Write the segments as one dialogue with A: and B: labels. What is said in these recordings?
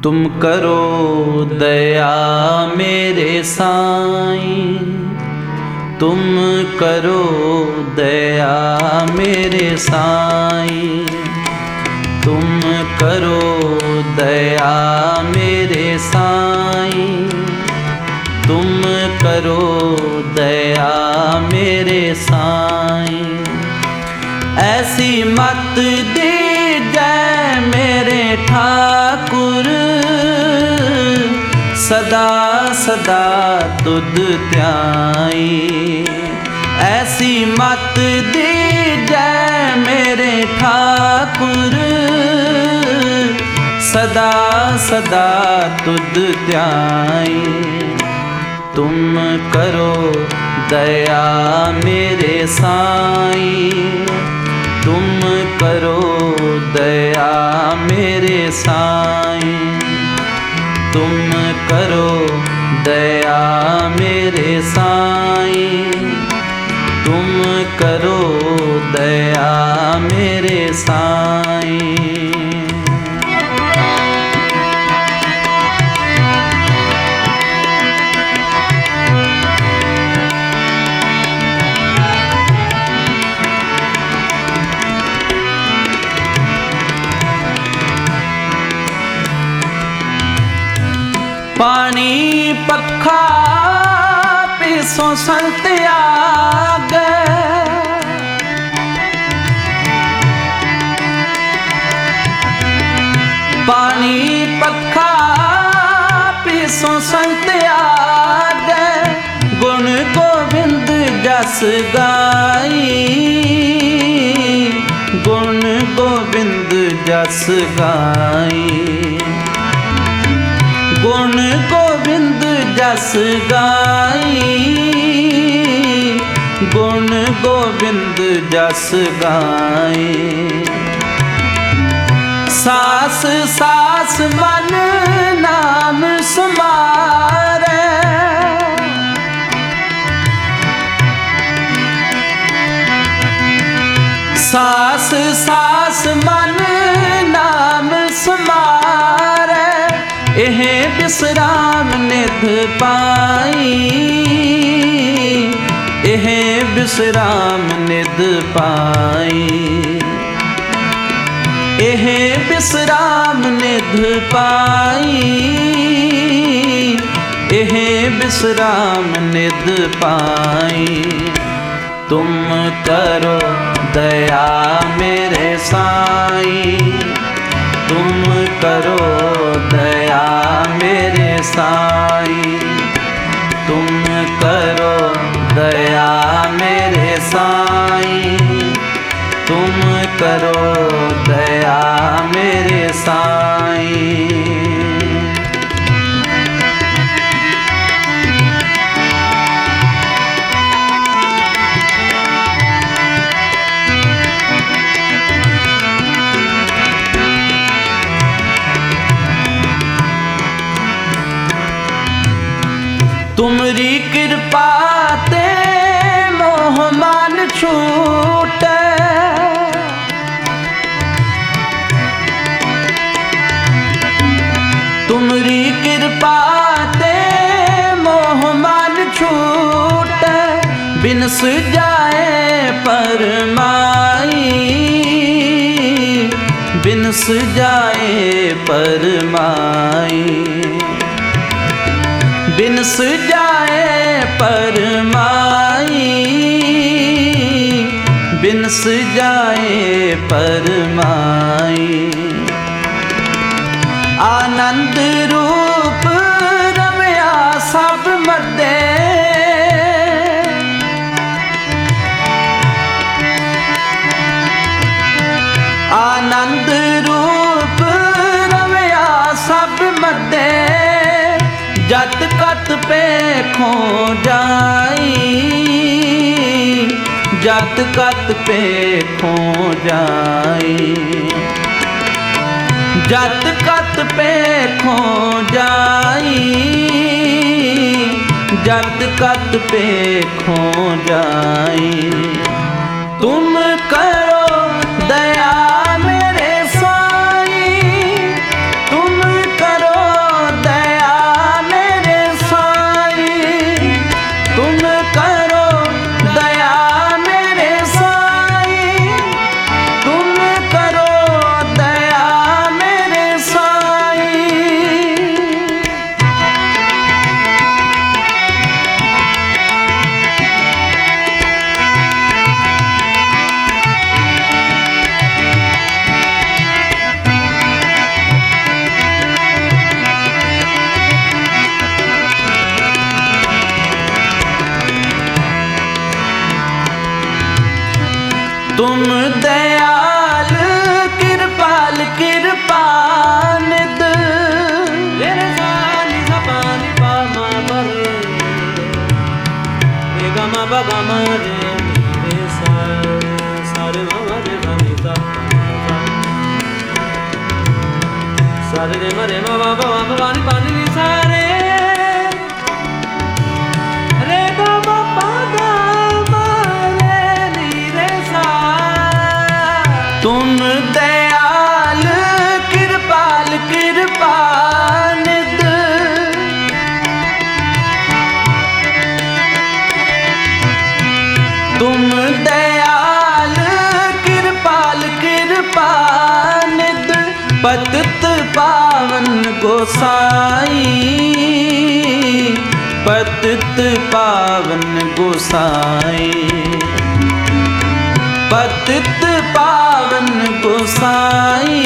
A: तुम करो दया मेरे साईं, तुम करो दया मेरे साईं, तुम करो दया मेरे साईं, तुम करो दया मेरे साईं। ऐसी मत दीजै मेरे ठाकुर, सदा सदा तुध ध्याई। ऐसी मत दीजै मेरे ठाकुर, सदा सदा तुध ध्याई। तुम करो दया मेरे साईं, तुम करो दया मेरे साईं, तुम करो दया मेरे साईं, तुम करो दया मेरे साईं। पानी पखा पिसों संत आगे, पानी पखा पिसों संत आगे। गुण गोविंद जस गाई, गुण गोविंद जस गाई, गुण गोविंद जस गाई, गुण गोविंद जस गाई। सास सास मन नाम समारे, सास सास मन नाम समारे। एह विश्राम निध पाई, एह विश्राम निध पाई, एह विश्राम निध पाई, एह विश्राम निध पाई। तुम करो दया मेरे साईं, तुम करो दया मेरे साईं, तुम करो दया मेरे साईं, तुम करो दया मेरे साईं। तुमरी कृपा ते मोह मान छूटे, तुमरी कृपा ते मोह मान छूटे। बिनस जाए परमाई, बिनस जाए परमाई, बिनस जाए परमाई, बिनस जाए परमाई। आनंद रूप रमया सब मदे, आनंद रूप रमया सब मदे। जत कत पे खो जाई, जत कत पे खो जाई, जत कत पे खो जाई, जत कत पे खो जाई। तुम करो दया मेरे साईं, तुम करो
B: प ग म रे नी रे सा सा रे म रे ग नि सा सा रे रे म रे म प नि प नि सा रे रे ग म प ग म रे नी रे सा।
A: तुम दयाल कृपाल कृपानिध, तुम दयाल कृपाल कृपानिध, पतित पावन गोसाई, पतित पावन गोसाई, पतित पावन गोसाई,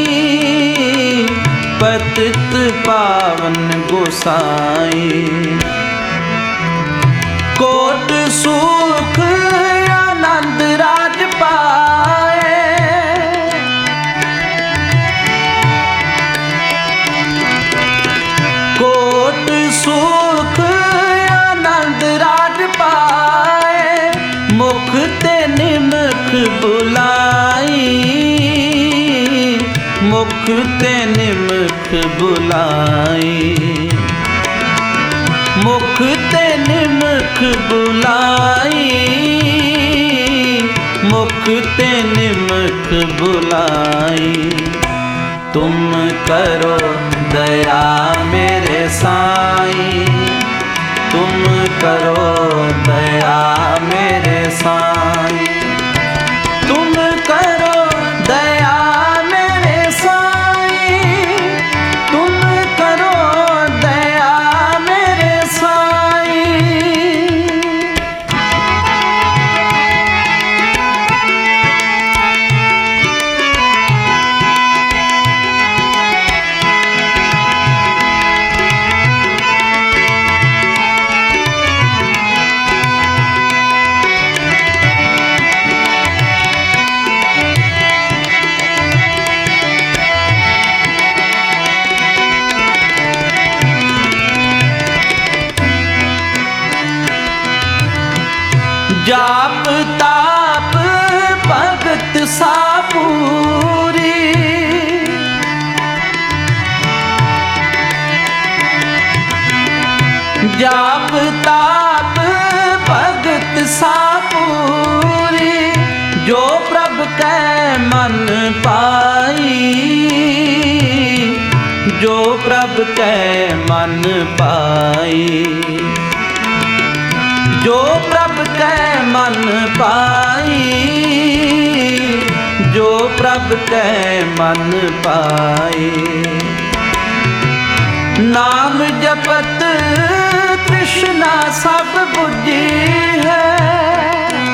A: पतित पावन गोसाई। कोट सुख आनंद राज पाए, कोट सुख आनंद राज पाए, मुख ते निमख बुलाई, मुख ते निमख बुलाई, मुख ते निमख बुलाई, मुख ते निमख बुलाई। तुम करो दया मेरे साईं, तुम करो दया मेरे साईं, तुम करो दया मेरे साईं, तुम करो दया मेरे साईं। जाप ताप भगत सापूरी, जाप ताप भगत सापूरी, जो प्रभ कै मन पाई, जो प्रभ कै मन पाई, जो प्रभ कै मन पाई, जो प्रभ कै मन पाई। नाम जपत तृष्णा सब बुझी है,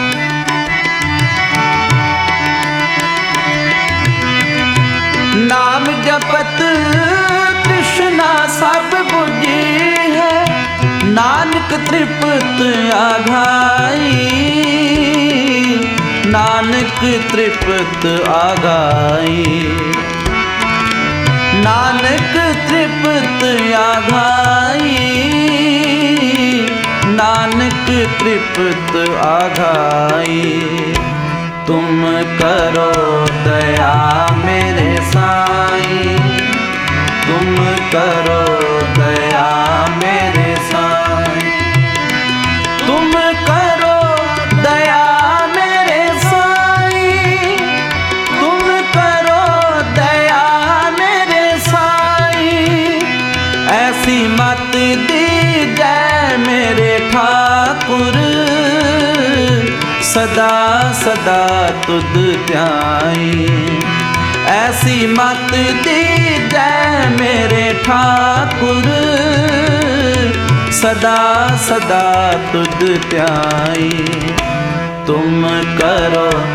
A: नाम जपत तृष्णा सब बुझी है, नानक तृप्त आघाई, नानक तृप्त आघाई, नानक तृप्त आघाई, नानक तृप्त आघाई। तुम करो दया मेरे साईं, तुम करो दया मेरे साईं, तुम करो दया मेरे साईं, तुम करो दया मेरे साईं। ऐसी मत दीजै मेरे ठाकुर, सदा सदा तुध ध्याई। ऐसी मत दीजै मेरे ठाकुर, सदा सदा तुध ध्याई। तुम करो